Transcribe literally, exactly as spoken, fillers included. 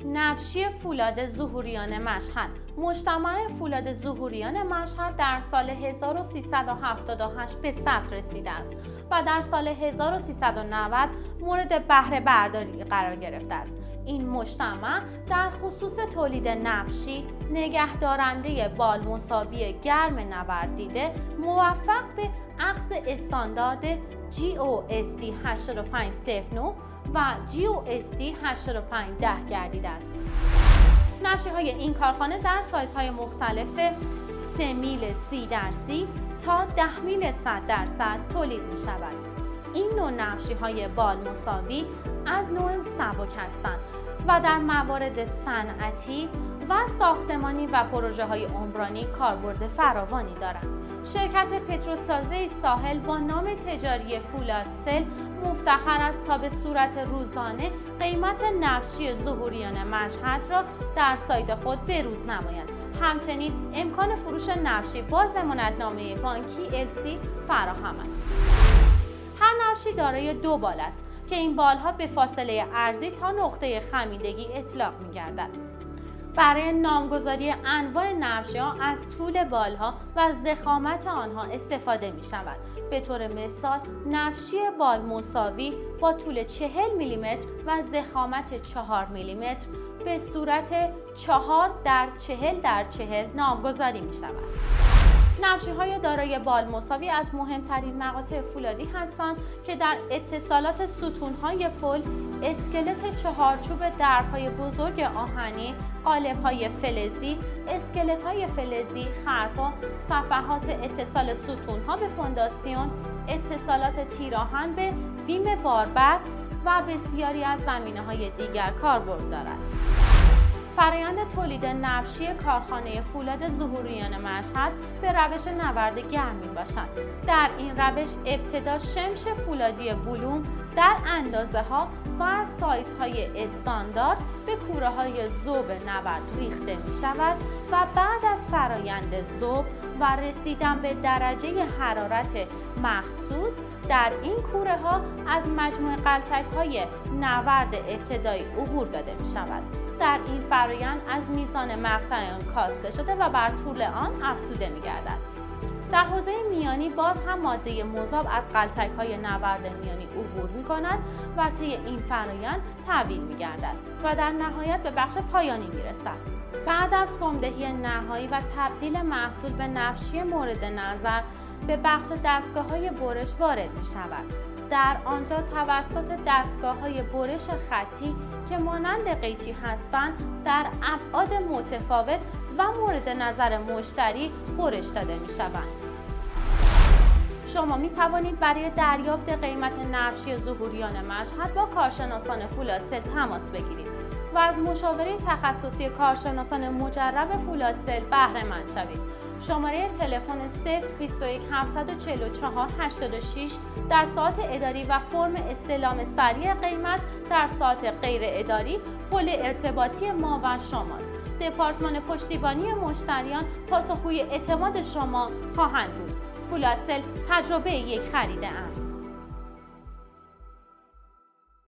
نبشی فولاد ظهوریان مشهد. مجتمع فولاد ظهوریان مشهد در سال هزار و سیصد و هفتاد و هشت به ثبت رسیده است و در سال هزار و سیصد و نود مورد بهره برداری قرار گرفته است. این مجتمع در خصوص تولید نبشی، نگهدارنده بال مساوی گرم نوردیده موفق به اخذ استاندارد جی او اس دی هشتاد و پنج صفر نه و جی او اس دی هشتاد و پنج ده گردیده است. نبشی های این کارخانه در سایزهای مختلف سه میل سی در سی تا ده میل صد درصد تولید می شود. این نوع نبشی های بال مساوی از نوع سبک هستند و در موارد صنعتی و ساختمانی و پروژه های عمرانی کاربرد فراوانی دارند. شرکت پتروسازی ساحل با نام تجاری فولادسل مفتخر است تا به صورت روزانه قیمت نبشی ظهوریان مشهد را در سایت خود بروز نماید. همچنین امکان فروش نبشی با ضمانتنامه بانکی ال سی فراهم است. هر نبشی دارای دو بال است که این بالها به فاصله ارضی تا نقطه خمیدگی اطلاق می‌گردد. برای نامگذاری انواع نبشی‌ها از طول بالها و ضخامت آنها استفاده می شود. به طور مثال نبشی بال مساوی با طول چهل میلیمتر و ضخامت چهار میلیمتر به صورت چهار در چهل در چهل نامگذاری می شود. نبشی های دارای بال مساوی از مهمترین مقاطع فولادی هستند که در اتصالات ستونهای پل، اسکلت چهارچوب درهای بزرگ آهنی، قالب‌های فلزی، اسکلت‌های فلزی، خرپا، صفحات اتصال ستونها به فونداسیون، اتصالات تیراهن به بیم باربر و بسیاری از زمینه‌های دیگر کاربرد دارد. فرآیند تولید نبشی کارخانه فولاد ظهوریان مشهد به روش نورد گرم میباشد. در این روش ابتدا شمش فولادی بلوم در اندازه ها و سایزهای استاندارد به کوره های ذوب نورد ریخته می شود و بعد از فرآیند ذوب و رسیدن به درجه حرارت مخصوص در این کوره ها از مجموع غلتک های نورد ابتدایی عبور داده می شود. در این فرآیند از میزان مقطع آن کاسته شده و بر طول آن افزوده می گردد. در حوزه میانی باز هم ماده مذاب از غلتک های نورد میانی عبور می کند و طی این فرآیند تحویل می گردد و در نهایت به بخش پایانی می رسد. بعد از فرمدهی نهایی و تبدیل محصول به نبشی مورد نظر به بخش دستگاه های برش وارد می شود. در آنجا توسط دستگاه های برش خطی که مانند قیچی هستند در ابعاد متفاوت و مورد نظر مشتری برش داده می شوند. شما می توانید برای دریافت قیمت نبشی ظهوریان مشهد با کارشناسان فولادسل تماس بگیرید و از مشاوره تخصصی کارشناسان مجرب فولادسل بهره مند شوید. شماره تلفن صفر بیست و یک هفتصد و چهل و چهار هشتاد و شش در ساعت اداری و فرم استعلام سریع قیمت در ساعت غیر اداری پل ارتباطی ما و شماست. دپارتمان پشتیبانی مشتریان پاسخگوی اعتماد شما خواهند بود. فولادسل، تجربه یک خرید امن.